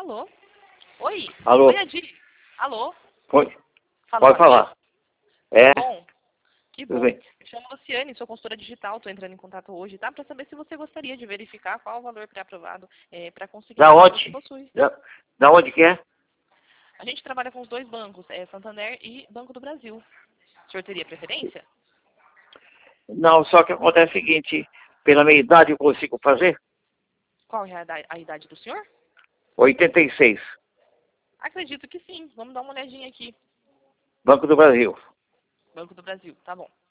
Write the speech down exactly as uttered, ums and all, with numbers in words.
Alô? Oi? Alô? Oi, Adi. Alô? Pode, Fala, pode falar. É, bom? Que tudo bom. bem. Me chamo Luciane, sou consultora digital, estou entrando em contato hoje, tá? Para saber se você gostaria de verificar qual o valor pré-aprovado é, para conseguir Da o que você onde? possui. Da, da onde que é? A gente trabalha com os dois bancos, é Santander e Banco do Brasil. O senhor teria preferência? Não, só que acontece o seguinte, pela minha idade eu consigo fazer? Qual é a, da- a idade do senhor? oitenta e seis. Acredito que sim. Vamos dar uma olhadinha aqui. Banco do Brasil. Banco do Brasil, tá bom.